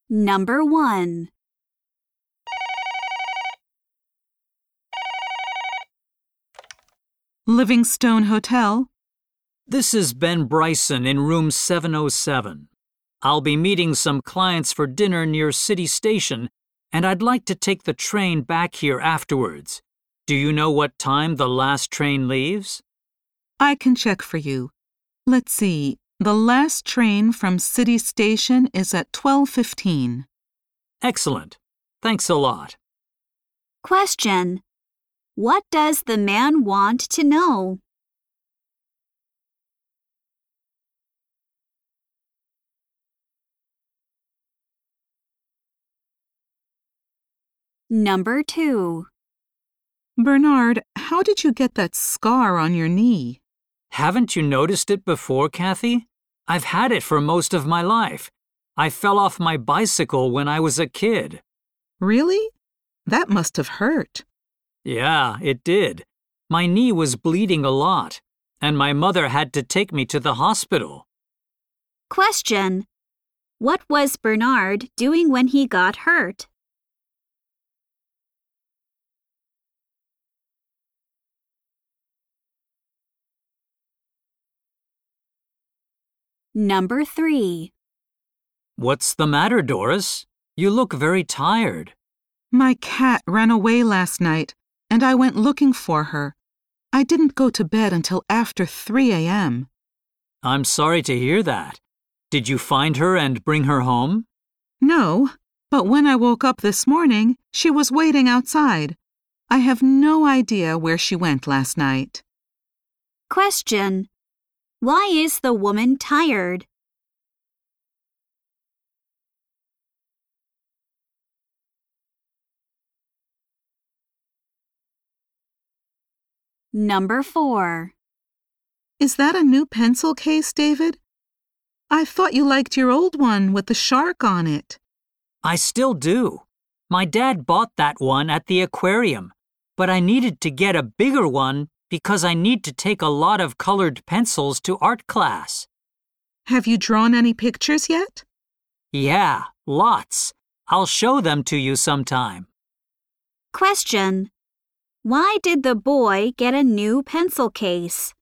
Number 1. Livingstone Hotel. This is Ben Bryson in room 707. I'll be meeting some clients for dinner near City Station, and I'd like to take the train back here afterwards. Do you know what time the last train leaves? I can check for you. Let's see. The last train from City Station is at 12:15. Excellent. Thanks a lot. Question. What does the man want to know? Number 2. Bernard, how did you get that scar on your knee? Haven't you noticed it before, Kathy? I've had it for most of my life. I fell off my bicycle when I was a kid. Really? That must have hurt. Yeah, it did. My knee was bleeding a lot, and my mother had to take me to the hospital. Question. What was Bernard doing when he got hurt? Number 3. What's the matter, Doris? You look very tired. My cat ran away last night, and I went looking for her. I didn't go to bed until after 3 a.m. I'm sorry to hear that. Did you find her and bring her home? No, but when I woke up this morning, she was waiting outside. I have no idea where she went last night. Question. Why is the woman tired? Number 4. Is that a new pencil case, David? I thought you liked your old one with the shark on it. I still do. My dad bought that one at the aquarium, but I needed to get a bigger one because I need to take a lot of colored pencils to art class. Have you drawn any pictures yet? Yeah, lots. I'll show them to you sometime. Question. Why did the boy get a new pencil case?